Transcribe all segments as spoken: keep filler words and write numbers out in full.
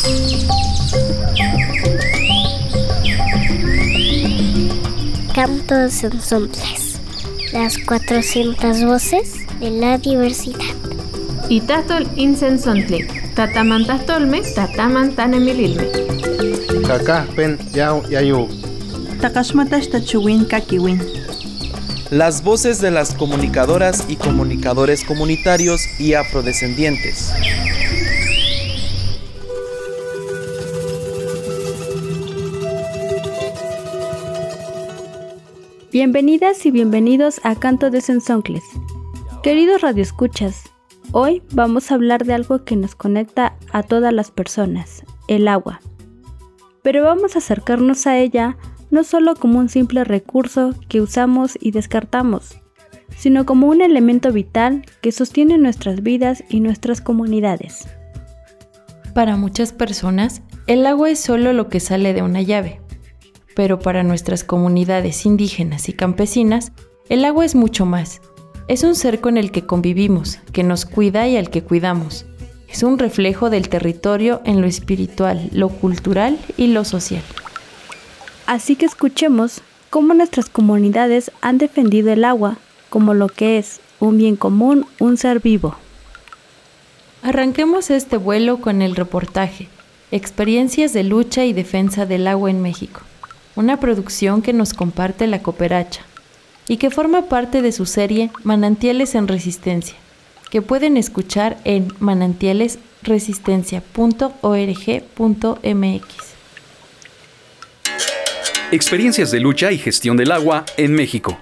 Cantos ensomples, las cuatrocientas voces de la diversidad. Itatol insensontli, tatamantastolme, tatamantanemililme. Kakajpen yau yayu. Takashmatash tachuwin kakiwin. Las voces de las comunicadoras y comunicadores comunitarios y afrodescendientes. Bienvenidas y bienvenidos a Canto de Sensoncles. Queridos radioescuchas, hoy vamos a hablar de algo que nos conecta a todas las personas, el agua. Pero vamos a acercarnos a ella no solo como un simple recurso que usamos y descartamos, sino como un elemento vital que sostiene nuestras vidas y nuestras comunidades. Para muchas personas, el agua es solo lo que sale de una llave. Pero para nuestras comunidades indígenas y campesinas, el agua es mucho más. Es un ser con el que convivimos, que nos cuida y al que cuidamos. Es un reflejo del territorio en lo espiritual, lo cultural y lo social. Así que escuchemos cómo nuestras comunidades han defendido el agua como lo que es un bien común, un ser vivo. Arranquemos este vuelo con el reportaje Experiencias de lucha y defensa del agua en México. Una producción que nos comparte la Cooperacha y que forma parte de su serie Manantiales en Resistencia, que pueden escuchar en manantiales resistencia punto org punto m x. Experiencias de lucha y gestión del agua en México.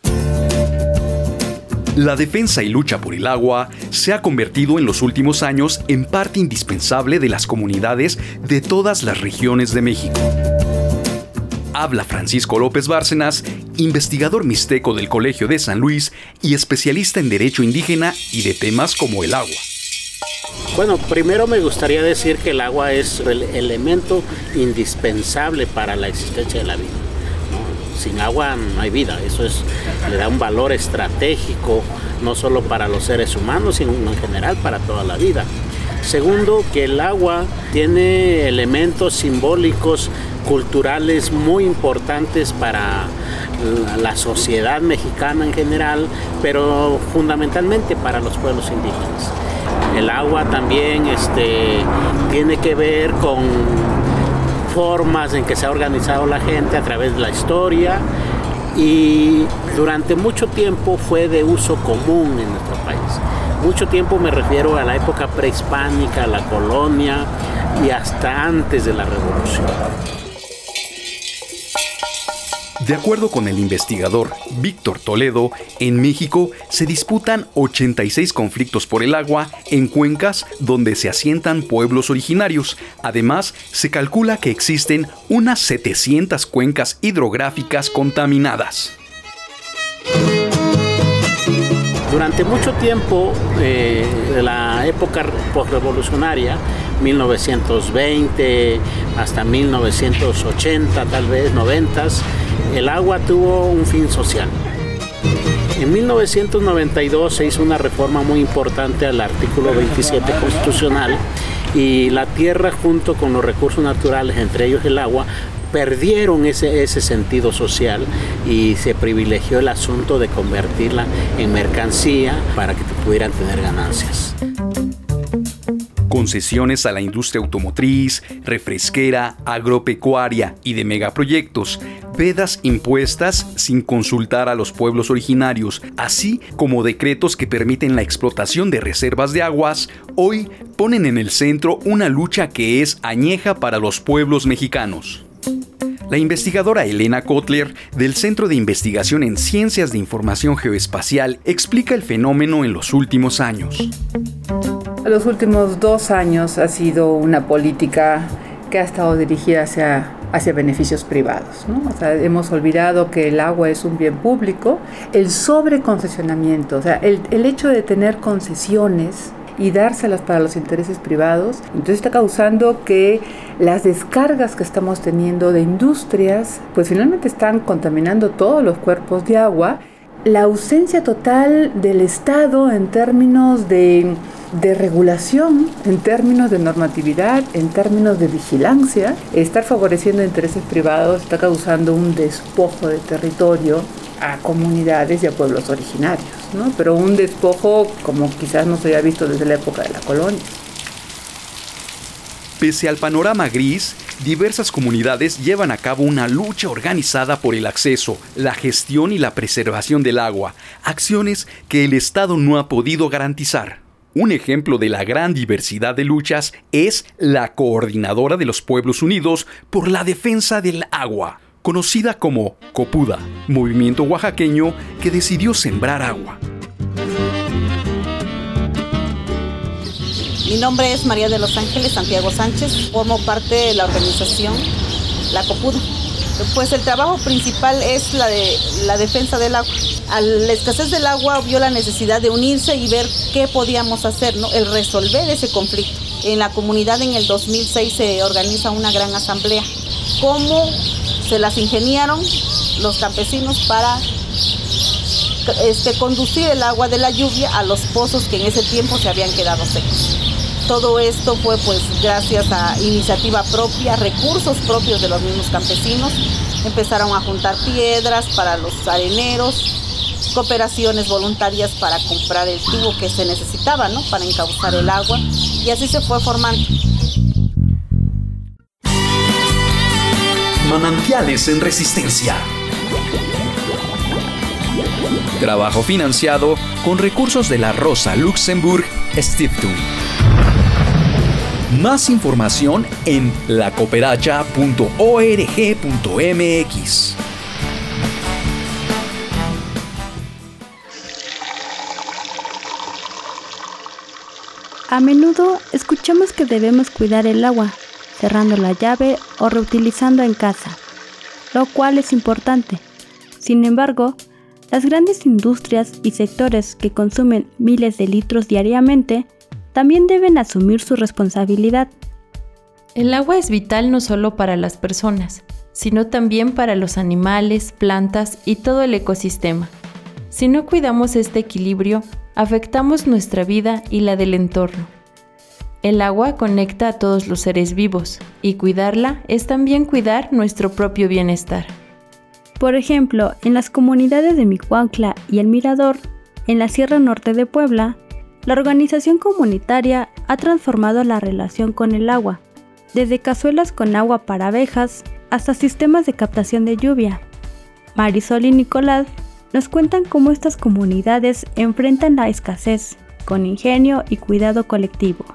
La defensa y lucha por el agua se ha convertido en los últimos años en parte indispensable de las comunidades de todas las regiones de México. Habla Francisco López Bárcenas, investigador mixteco del Colegio de San Luis y especialista en derecho indígena y de temas como el agua. Bueno, primero me gustaría decir que el agua es el elemento indispensable para la existencia de la vida, ¿no? Sin agua no hay vida, eso es, le da un valor estratégico, no solo para los seres humanos, sino en general para toda la vida. Segundo, que el agua tiene elementos simbólicos culturales muy importantes para la sociedad mexicana en general, pero fundamentalmente para los pueblos indígenas. El agua también este, tiene que ver con formas en que se ha organizado la gente a través de la historia y durante mucho tiempo fue de uso común en nuestro país. Mucho tiempo me refiero a la época prehispánica, a la colonia y hasta antes de la Revolución. De acuerdo con el investigador Víctor Toledo, en México se disputan ochenta y seis conflictos por el agua en cuencas donde se asientan pueblos originarios. Además, se calcula que existen unas setecientas cuencas hidrográficas contaminadas. Durante mucho tiempo, eh, de la época postrevolucionaria, mil novecientos veinte hasta mil novecientos ochenta, tal vez noventa, el agua tuvo un fin social. En mil novecientos noventa y dos se hizo una reforma muy importante al artículo veintisiete constitucional y la tierra junto con los recursos naturales, entre ellos el agua, perdieron ese, ese sentido social y se privilegió el asunto de convertirla en mercancía para que pudieran tener ganancias. Concesiones a la industria automotriz, refresquera, agropecuaria y de megaproyectos, vedas impuestas sin consultar a los pueblos originarios, así como decretos que permiten la explotación de reservas de aguas, hoy ponen en el centro una lucha que es añeja para los pueblos mexicanos. La investigadora Elena Kotler, del Centro de Investigación en Ciencias de Información Geoespacial, explica el fenómeno en los últimos años. Los últimos dos años ha sido una política que ha estado dirigida hacia, hacia beneficios privados, ¿no? O sea, hemos olvidado que el agua es un bien público. El sobreconcesionamiento, o sea, el, el hecho de tener concesiones y dárselas para los intereses privados, entonces está causando que las descargas que estamos teniendo de industrias, pues finalmente están contaminando todos los cuerpos de agua la ausencia total del Estado en términos de, de regulación, en términos de normatividad, en términos de vigilancia. Estar favoreciendo intereses privados está causando un despojo de territorio a comunidades y a pueblos originarios, ¿no? Pero un despojo como quizás no se haya visto desde la época de la colonia. Pese al panorama gris, diversas comunidades llevan a cabo una lucha organizada por el acceso, la gestión y la preservación del agua, acciones que el Estado no ha podido garantizar. Un ejemplo de la gran diversidad de luchas es la Coordinadora de los Pueblos Unidos por la Defensa del Agua, conocida como COPUDA, movimiento oaxaqueño que decidió sembrar agua. Mi nombre es María de los Ángeles Santiago Sánchez, formo parte de la organización La COPUDA. Pues el trabajo principal es la de la defensa del agua. A la escasez del agua vio la necesidad de unirse y ver qué podíamos hacer, ¿no? El resolver ese conflicto. En la comunidad en el dos mil seis se organiza una gran asamblea. ¿Cómo se las ingeniaron los campesinos para este, conducir el agua de la lluvia a los pozos que en ese tiempo se habían quedado secos? Todo esto fue pues gracias a iniciativa propia, recursos propios de los mismos campesinos. Empezaron a juntar piedras para los areneros, cooperaciones voluntarias para comprar el tubo que se necesitaba, ¿no? Para encauzar el agua, y así se fue formando. Manantiales en Resistencia. Trabajo financiado con recursos de la Rosa Luxemburg Stiftung. Más información en la cooperacha punto org punto m x. A menudo escuchamos que debemos cuidar el agua, cerrando la llave o reutilizando en casa, lo cual es importante. Sin embargo, las grandes industrias y sectores que consumen miles de litros diariamente también deben asumir su responsabilidad. El agua es vital no solo para las personas, sino también para los animales, plantas y todo el ecosistema. Si no cuidamos este equilibrio, afectamos nuestra vida y la del entorno. El agua conecta a todos los seres vivos, y cuidarla es también cuidar nuestro propio bienestar. Por ejemplo, en las comunidades de Micuautla y El Mirador, en la Sierra Norte de Puebla, la organización comunitaria ha transformado la relación con el agua, desde cazuelas con agua para abejas hasta sistemas de captación de lluvia. Marisol y Nicolás nos cuentan cómo estas comunidades enfrentan la escasez con ingenio y cuidado colectivo.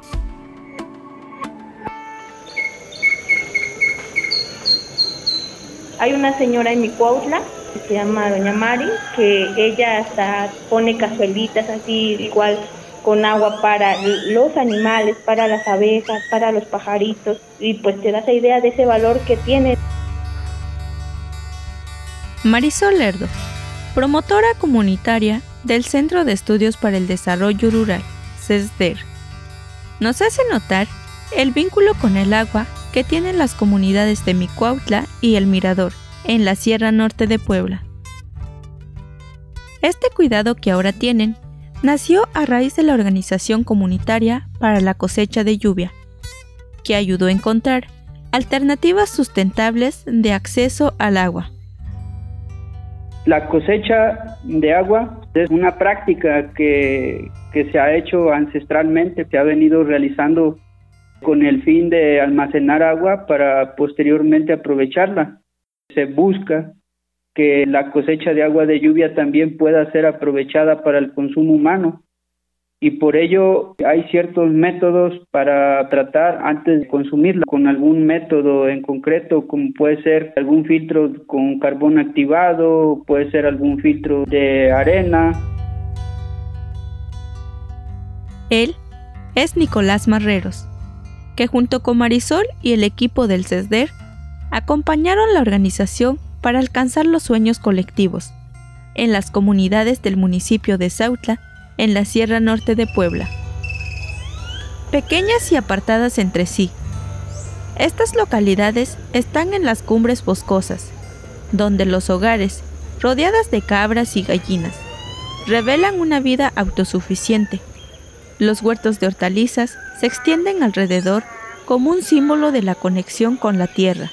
Hay una señora en Micuautla que se llama Doña Mari, que ella hasta pone cazuelitas así igual con agua para los animales, para las abejas, para los pajaritos, y pues te das idea de ese valor que tiene. Marisol Lerdo, promotora comunitaria del Centro de Estudios para el Desarrollo Rural, CESDER, nos hace notar el vínculo con el agua que tienen las comunidades de Micuautla y El Mirador, en la Sierra Norte de Puebla. Este cuidado que ahora tienen nació a raíz de la organización comunitaria para la cosecha de lluvia, que ayudó a encontrar alternativas sustentables de acceso al agua. La cosecha de agua es una práctica que, que se ha hecho ancestralmente, se ha venido realizando con el fin de almacenar agua para posteriormente aprovecharla. Se busca que la cosecha de agua de lluvia también pueda ser aprovechada para el consumo humano, y por ello hay ciertos métodos para tratar antes de consumirla, con algún método en concreto, como puede ser algún filtro con carbón activado, puede ser algún filtro de arena. Él es Nicolás Marreros, que junto con Marisol y el equipo del CESDER acompañaron la organización para alcanzar los sueños colectivos en las comunidades del municipio de Zautla, en la Sierra Norte de Puebla. Pequeñas y apartadas entre sí, estas localidades están en las cumbres boscosas, donde los hogares rodeadas de cabras y gallinas, revelan una vida autosuficiente. Los huertos de hortalizas se extienden alrededor como un símbolo de la conexión con la tierra.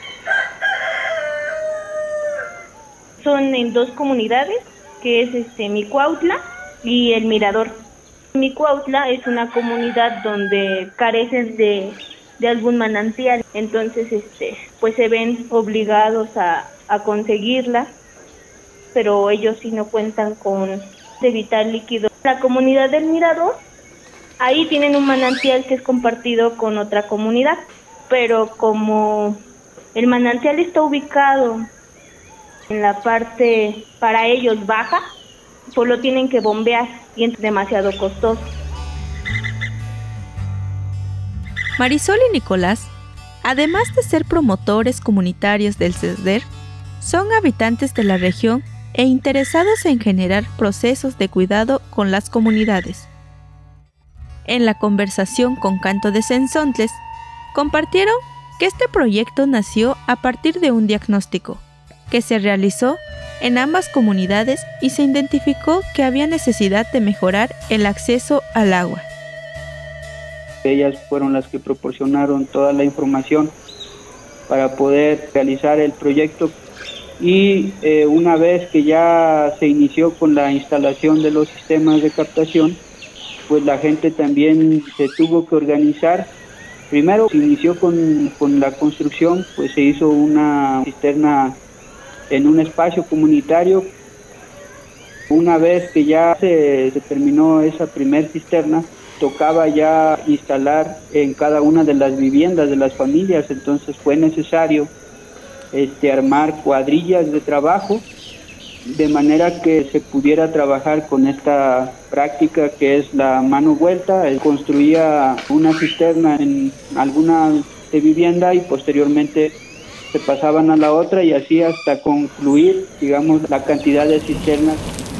Son en dos comunidades, que es este Micuautla y El Mirador. Micuautla es una comunidad donde carecen de, de algún manantial, entonces este, pues se ven obligados a, a conseguirla, pero ellos sí no cuentan con de vital líquido. La comunidad del Mirador, ahí tienen un manantial que es compartido con otra comunidad, pero como el manantial está ubicado en la parte para ellos baja, pues lo tienen que bombear y es demasiado costoso. Marisol y Nicolás, además de ser promotores comunitarios del CESDER, son habitantes de la región e interesados en generar procesos de cuidado con las comunidades. En la conversación con Canto de Cenzontles, compartieron que este proyecto nació a partir de un diagnóstico que se realizó en ambas comunidades y se identificó que había necesidad de mejorar el acceso al agua. Ellas fueron las que proporcionaron toda la información para poder realizar el proyecto y eh, una vez que ya se inició con la instalación de los sistemas de captación, pues la gente también se tuvo que organizar. Primero se inició con, con la construcción, pues se hizo una cisterna en un espacio comunitario. Una vez que ya se, se terminó esa primer cisterna, tocaba ya instalar en cada una de las viviendas de las familias, entonces fue necesario este, armar cuadrillas de trabajo, de manera que se pudiera trabajar con esta práctica que es la mano vuelta. Él construía una cisterna en alguna de vivienda y posteriormente se pasaban a la otra y así hasta concluir, digamos, la cantidad de cisternas.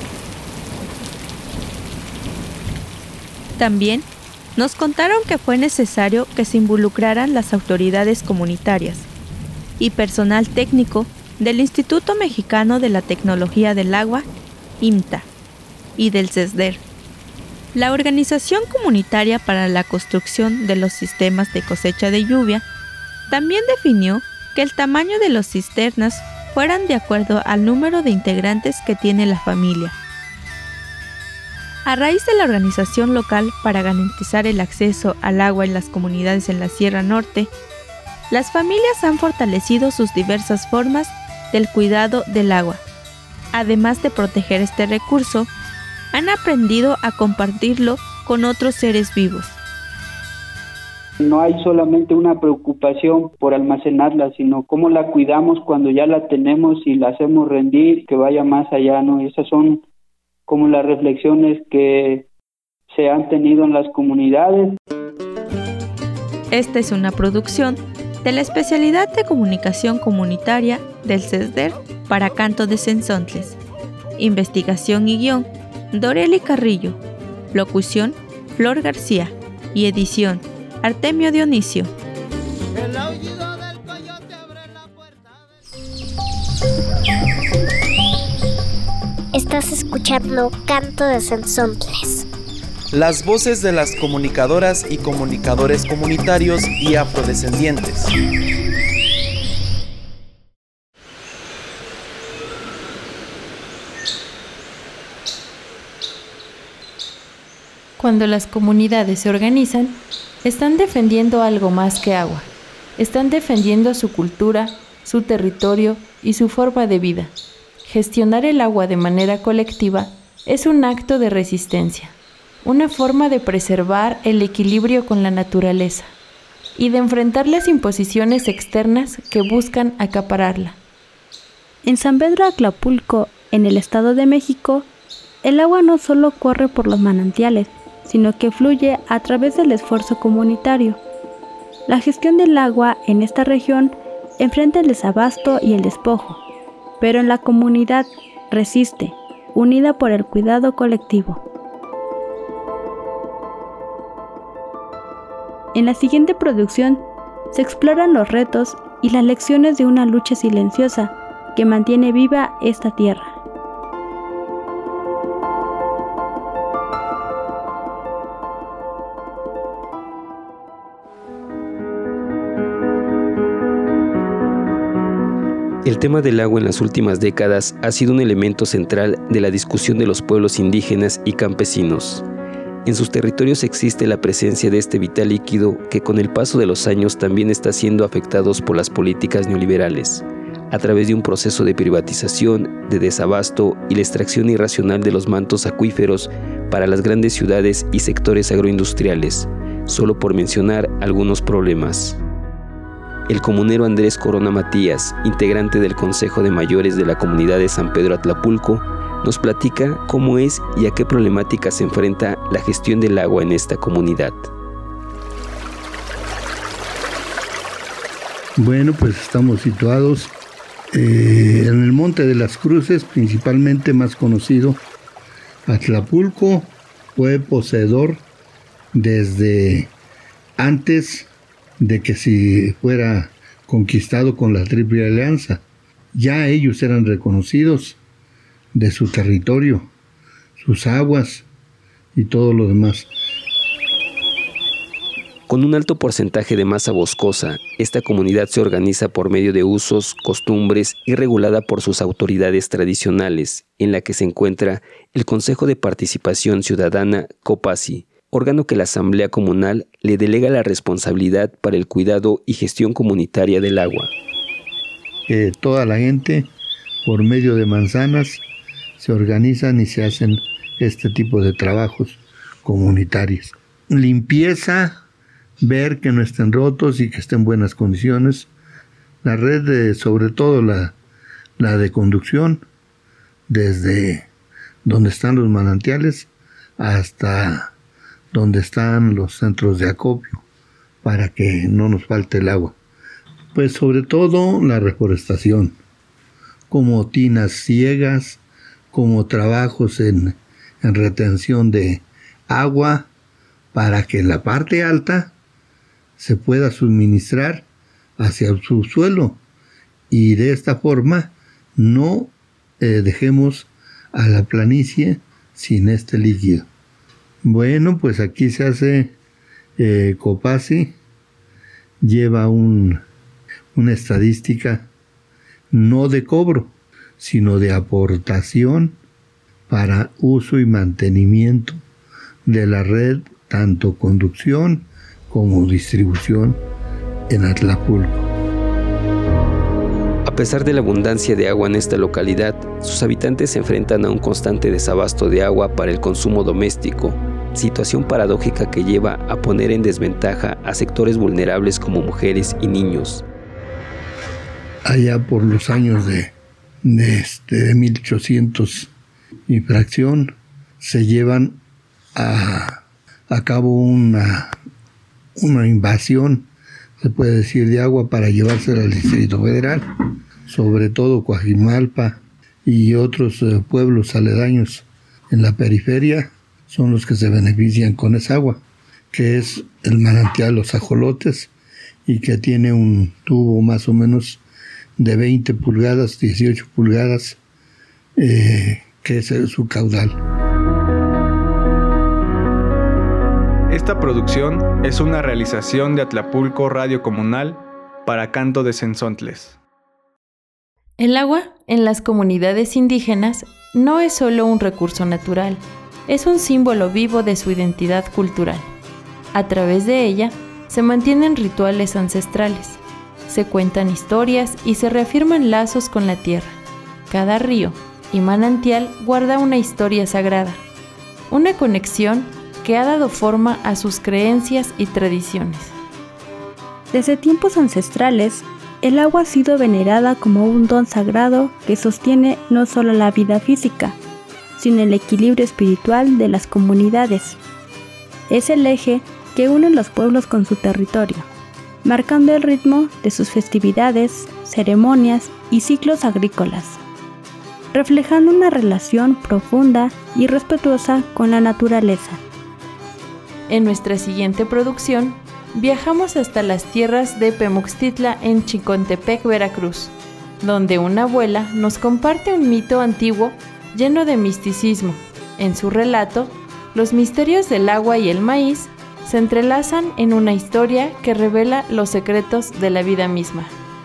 También nos contaron que fue necesario que se involucraran las autoridades comunitarias y personal técnico del Instituto Mexicano de la Tecnología del Agua, IMTA, y del CESDER, la Organización Comunitaria para la Construcción de los Sistemas de Cosecha de Lluvia. También definió que el tamaño de las cisternas fueran de acuerdo al número de integrantes que tiene la familia. A raíz de la organización local para garantizar el acceso al agua en las comunidades en la Sierra Norte, las familias han fortalecido sus diversas formas del cuidado del agua. Además de proteger este recurso, han aprendido a compartirlo con otros seres vivos. No hay solamente una preocupación por almacenarla, sino cómo la cuidamos cuando ya la tenemos y la hacemos rendir, que vaya más allá, ¿no? Esas son como las reflexiones que se han tenido en las comunidades. Esta es una producción de la especialidad de comunicación comunitaria del CESDER para Canto de Cenzontles. Investigación y guión, Doreli Carrillo. Locución, Flor García. Y edición, Artemio Dionisio. El aullido del coyote abre la puerta. Estás escuchando Canto de Cenzontles. Las voces de las comunicadoras y comunicadores comunitarios y afrodescendientes. Cuando las comunidades se organizan, están defendiendo algo más que agua. Están defendiendo su cultura, su territorio y su forma de vida. Gestionar el agua de manera colectiva es un acto de resistencia, una forma de preservar el equilibrio con la naturaleza y de enfrentar las imposiciones externas que buscan acapararla. En San Pedro Atlapulco, en el Estado de México, el agua no solo corre por los manantiales, sino que fluye a través del esfuerzo comunitario. La gestión del agua en esta región enfrenta el desabasto y el despojo, pero en la comunidad resiste, unida por el cuidado colectivo. En la siguiente producción se exploran los retos y las lecciones de una lucha silenciosa que mantiene viva esta tierra. El tema del agua en las últimas décadas ha sido un elemento central de la discusión de los pueblos indígenas y campesinos. En sus territorios existe la presencia de este vital líquido que con el paso de los años también está siendo afectados por las políticas neoliberales, a través de un proceso de privatización, de desabasto y la extracción irracional de los mantos acuíferos para las grandes ciudades y sectores agroindustriales, solo por mencionar algunos problemas. El comunero Andrés Corona Matías, integrante del Consejo de Mayores de la Comunidad de San Pedro Atlapulco, nos platica cómo es y a qué problemáticas se enfrenta la gestión del agua en esta comunidad. Bueno, pues estamos situados eh, en el Monte de las Cruces, principalmente más conocido. Atlapulco fue poseedor desde antes de que si fuera conquistado con la Triple Alianza. Ya ellos eran reconocidos de su territorio, sus aguas y todo lo demás. Con un alto porcentaje de masa boscosa, esta comunidad se organiza por medio de usos, costumbres y regulada por sus autoridades tradicionales, en la que se encuentra el Consejo de Participación Ciudadana COPACI, órgano que la Asamblea Comunal le delega la responsabilidad para el cuidado y gestión comunitaria del agua. Eh, toda la gente, por medio de manzanas, se organizan y se hacen este tipo de trabajos comunitarios. Limpieza, ver que no estén rotos y que estén en buenas condiciones. La red, de, sobre todo la, la de conducción, desde donde están los manantiales hasta donde están los centros de acopio, para que no nos falte el agua. Pues sobre todo la reforestación, como tinas ciegas, como trabajos en, en retención de agua, para que en la parte alta se pueda suministrar hacia el subsuelo y de esta forma no eh, dejemos a la planicie sin este líquido. Bueno, pues aquí se hace eh, COPACI, lleva un, una estadística no de cobro, sino de aportación para uso y mantenimiento de la red, tanto conducción como distribución en Atlapulco. A pesar de la abundancia de agua en esta localidad, sus habitantes se enfrentan a un constante desabasto de agua para el consumo doméstico, situación paradójica que lleva a poner en desventaja a sectores vulnerables como mujeres y niños. Allá por los años de, de, este, de mil ochocientos y fracción, se llevan a, a cabo una, una invasión, se puede decir, de agua para llevársela al Distrito Federal, sobre todo Coajimalpa y otros eh, pueblos aledaños en la periferia, son los que se benefician con esa agua, que es el manantial Los Ajolotes, y que tiene un tubo más o menos de veinte pulgadas, dieciocho pulgadas, eh, que es su caudal. Esta producción es una realización de Atlapulco Radio Comunal para Canto de Cenzontles. El agua en las comunidades indígenas no es solo un recurso natural, es un símbolo vivo de su identidad cultural. A través de ella se mantienen rituales ancestrales, se cuentan historias y se reafirman lazos con la tierra. Cada río y manantial guarda una historia sagrada, una conexión que ha dado forma a sus creencias y tradiciones. Desde tiempos ancestrales, el agua ha sido venerada como un don sagrado que sostiene no solo la vida física, sino el equilibrio espiritual de las comunidades. Es el eje que une los pueblos con su territorio, marcando el ritmo de sus festividades, ceremonias y ciclos agrícolas, reflejando una relación profunda y respetuosa con la naturaleza. En nuestra siguiente producción, viajamos hasta las tierras de Pemuxtitla en Chicontepec, Veracruz, donde una abuela nos comparte un mito antiguo lleno de misticismo. En su relato, los misterios del agua y el maíz se entrelazan en una historia que revela los secretos de la vida misma.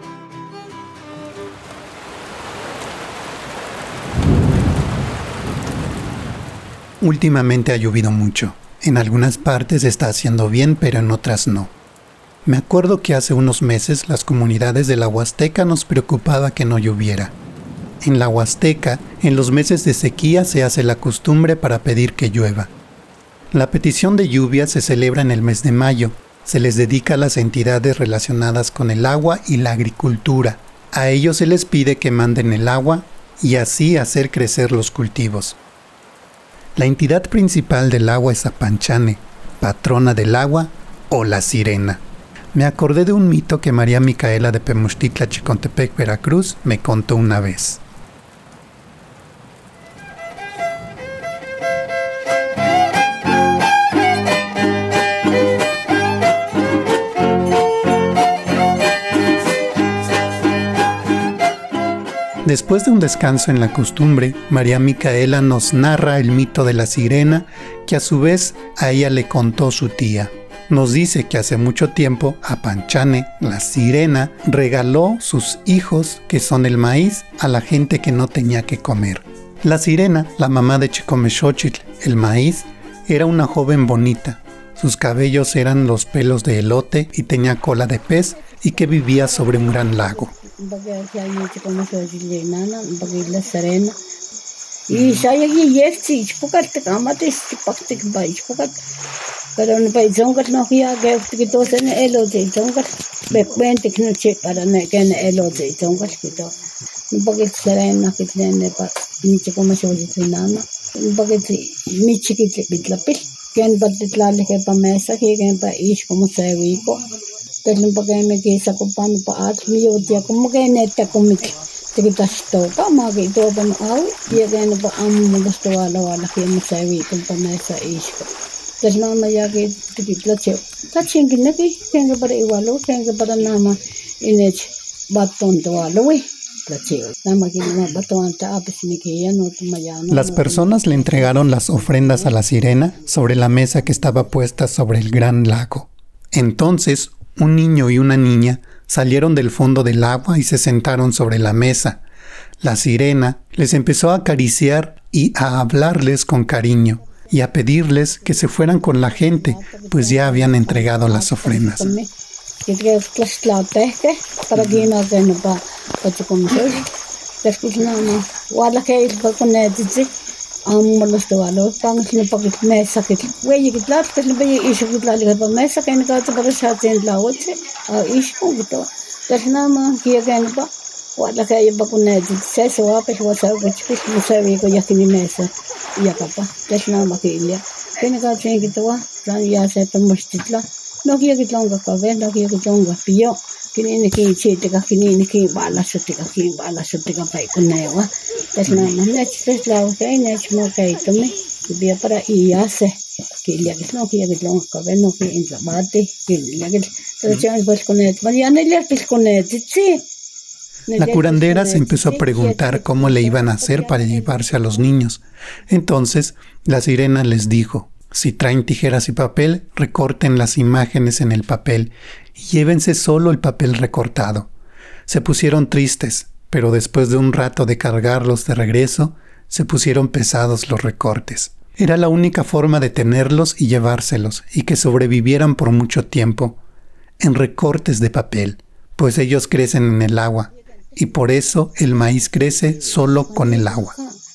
Últimamente ha llovido mucho. En algunas partes está haciendo bien, pero en otras no. Me acuerdo que hace unos meses las comunidades de la Huasteca nos preocupaba que no lloviera. En la Huasteca, en los meses de sequía se hace la costumbre para pedir que llueva. La petición de lluvia se celebra en el mes de mayo. Se les dedica a las entidades relacionadas con el agua y la agricultura. A ellos se les pide que manden el agua y así hacer crecer los cultivos. La entidad principal del agua es Apanchane, patrona del agua o la sirena. Me acordé de un mito que María Micaela de Pemuxtitla, Chicontepec, Veracruz, me contó una vez. Después de un descanso en la costumbre, María Micaela nos narra el mito de la sirena, que a su vez a ella le contó su tía. Nos dice que hace mucho tiempo Apanchane, la sirena, regaló sus hijos, que son el maíz, a la gente que no tenía que comer. La sirena, la mamá de Chicomexochitl, el maíz, era una joven bonita. Sus cabellos eran los pelos de elote y tenía cola de pez, y que vivía sobre un gran lago. Pero no país zongal no ya que que todos en el otro zongal veinte que no che para no que en el otro zongal que todo un poquito serena que tiene para ni che como se oye nada un poquito mi chiquito bitla pil que en parte claro que para mesa que en país como se vivo pero un poquito me que saco pan para at mi odia como que neta como que te quitas todo para que todo para au y que en para amo los todo a la que me se vivo para mesa is pues nada ya que te plache plache que no que tenga para igual o tenga para nada más en el batón todo lo güey plache nada más que no batón está pues ni que ya no toma ya no. Las personas le entregaron las ofrendas a la sirena sobre la mesa que estaba puesta sobre el gran lago. Entonces un niño y una niña salieron del fondo del agua y se sentaron sobre la mesa. La sirena les empezó a acariciar y a hablarles con cariño y a pedirles que se fueran con la gente, pues ya habían entregado las ofrendas. Wala kaya ba ko na dito sa so apa ko sa ko chis mo sa wi ko yakini mesa ya papa tesna makilia kene ka chen kitwa plan ya se to mustitla no kiya kitlonga ka ve no kiya kitlonga pio kini ni ki che te ka kini ni ki bala se te ka ki bala se te ka pai ko na wa tesna ma ne chis la o kai ne chmo kai to me bia para iya se kilia kitno kiya kitlonga ka ve no ki intra bate kilia kit pero chen pues con et ma ya ne le pis con et sí. La curandera se empezó a preguntar cómo le iban a hacer para llevarse a los niños. Entonces, la sirena les dijo, si traen tijeras y papel, recorten las imágenes en el papel y llévense solo el papel recortado. Se pusieron tristes, pero después de un rato de cargarlos de regreso, se pusieron pesados los recortes. Era la única forma de tenerlos y llevárselos, y que sobrevivieran por mucho tiempo, en recortes de papel, pues ellos crecen en el agua. Y por eso el maíz crece solo con el agua.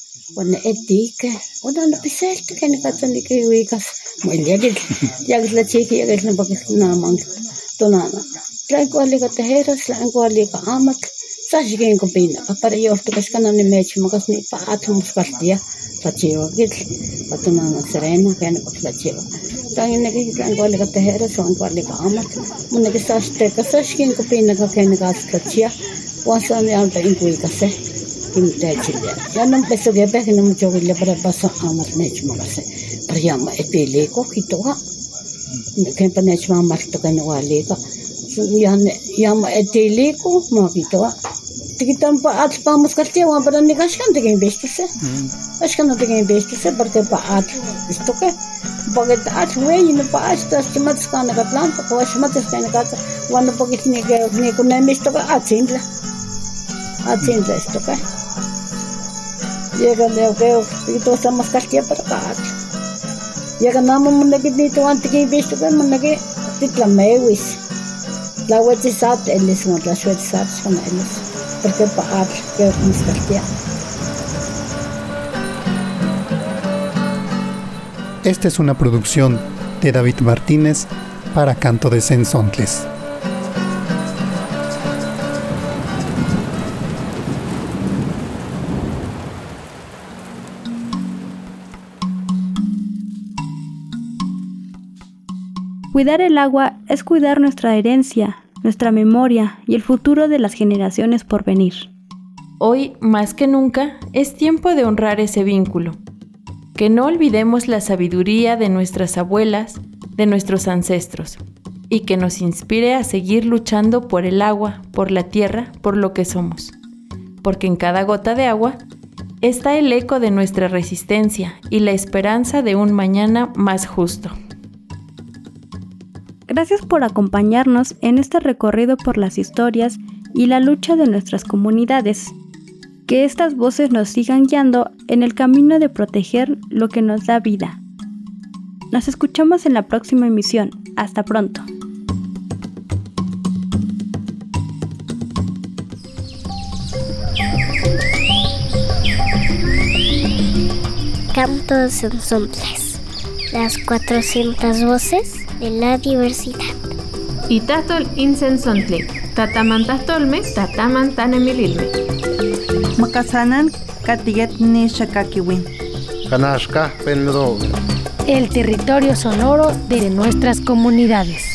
Wasa ni alta ingui kase kimte chile ya no peso que pe que no mucho que le para pasar a más nech magase para llama etele ko kitoa que pa nech ma mar to que no vale ka ya llama etele ko ma kitoa tiquitan pa at pa muscatia wan para ni gaskan de investise. Gaskan no de investise porque pa at esto que porque at wey no pa hasta chimatas kana katlan pa chimatas kana kat wan porque ni que ni con esto que at simple. At simple esto que. Llega de veo que todo está muscatia para at. Llega namo mun que ni to ante que investise que mun que titla mewis. La website es una la website con ellos porque para que muscatia. Esta es una producción de David Martínez para Canto de Sensontles. Cuidar el agua es cuidar nuestra herencia, nuestra memoria y el futuro de las generaciones por venir. Hoy, más que nunca, es tiempo de honrar ese vínculo. Que no olvidemos la sabiduría de nuestras abuelas, de nuestros ancestros, y que nos inspire a seguir luchando por el agua, por la tierra, por lo que somos. Porque en cada gota de agua está el eco de nuestra resistencia y la esperanza de un mañana más justo. Gracias por acompañarnos en este recorrido por las historias y la lucha de nuestras comunidades. Que estas voces nos sigan guiando en el camino de proteger lo que nos da vida. Nos escuchamos en la próxima emisión. Hasta pronto. Canto de Sensontles. Las cuatrocientas voces de la diversidad. Itatol Insensontli, Tatamantastolme, Tatamantanemililme. Makasanan, Katiyet ni Shakakiwin. Kanashka, Penlo. El territorio sonoro de nuestras comunidades.